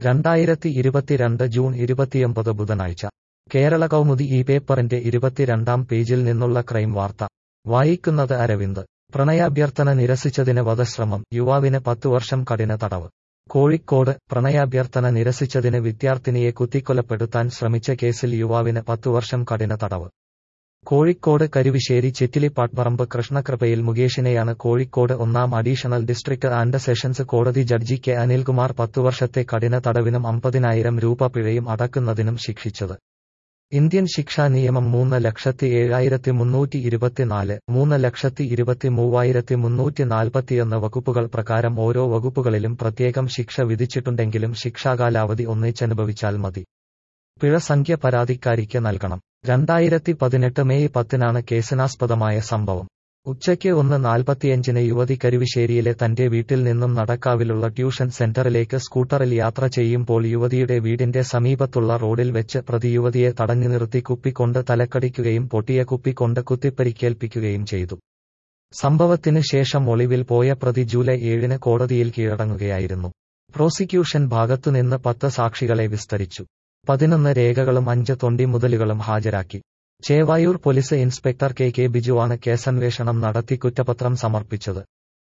2022 June 29 ബുധനാഴ്ച കേരള കൗമുദി ഈ പേപ്പറിന്റെ 22-ാം പേജിൽ നിന്നുള്ള ക്രൈം വാർത്ത വായിക്കുന്നത് അരവിന്ദ്. പ്രണയാഭ്യർത്ഥന നിരസിച്ചതിന് വധശ്രമം, യുവാവിന് 10 വർഷം കഠിന തടവ്. കോഴിക്കോട് പ്രണയാഭ്യർത്ഥന നിരസിച്ചതിന് വിദ്യാർത്ഥിനിയെ കുത്തിക്കൊലപ്പെടുത്താൻ ശ്രമിച്ച കേസിൽ യുവാവിന് 10 വർഷം കഠിന തടവ്. കോഴിക്കോട് കരുവശ്ശേരി ചിറ്റിലിപ്പാട്ട്പറമ്പ് കൃഷ്ണകൃപയിൽ മുകേഷിനെയാണ് കോഴിക്കോട് 1-ാം അഡീഷണൽ ഡിസ്ട്രിക്ട് ആൻഡ് സെഷൻസ് കോടതി ജഡ്ജി കെ അനിൽകുമാർ 10 വർഷത്തെ കഠിന തടവിനും 50,000 രൂപ പിഴയും അടക്കുന്നതിനും ശിക്ഷിച്ചത്. ഇന്ത്യൻ ശിക്ഷാ നിയമം 3,73,324, 3,23,341 വകുപ്പുകൾ പ്രകാരം ഓരോ വകുപ്പുകളിലും പ്രത്യേകം ശിക്ഷ വിധിച്ചിട്ടുണ്ടെങ്കിലും ശിക്ഷാകാലാവധി ഒന്നിച്ചനുഭവിച്ചാൽ മതി. പിഴ സംഖ്യ പരാതിക്കാരിക്ക് നൽകണം. 2018 മെയ് 10-നാണ് കേസിനാസ്പദമായ സംഭവം. ഉച്ചയ്ക്ക് 1:45-ന് യുവതി കരുവശ്ശേരിയിലെ തന്റെ വീട്ടിൽ നിന്നും നടക്കാവിലുള്ള ട്യൂഷൻ സെന്ററിലേക്ക് സ്കൂട്ടറിൽ യാത്ര ചെയ്യുമ്പോൾ യുവതിയുടെ വീടിന്റെ സമീപത്തുള്ള റോഡിൽ വെച്ച് പ്രതി യുവതിയെ തടഞ്ഞു നിർത്തി കുപ്പികൊണ്ട് തലക്കടിക്കുകയും പൊട്ടിയ കുപ്പികൊണ്ട് കുത്തിപ്പരിക്കേൽപ്പിക്കുകയും ചെയ്തു. സംഭവത്തിന് ശേഷം ഒളിവിൽ പോയ പ്രതി ജൂലൈ 7-ന് കോടതിയിൽ കീഴടങ്ങുകയായിരുന്നു. പ്രോസിക്യൂഷൻ ഭാഗത്തുനിന്ന് 10 സാക്ഷികളെ വിസ്തരിച്ചു. 11 രേഖകളും 5 തൊണ്ടി മുതലുകളും ഹാജരാക്കി. ചേവായൂർ പോലീസ് ഇൻസ്പെക്ടർ കെ ബിജുവാണ് കേസന്വേഷണം നടത്തി കുറ്റപത്രം സമർപ്പിച്ചത്.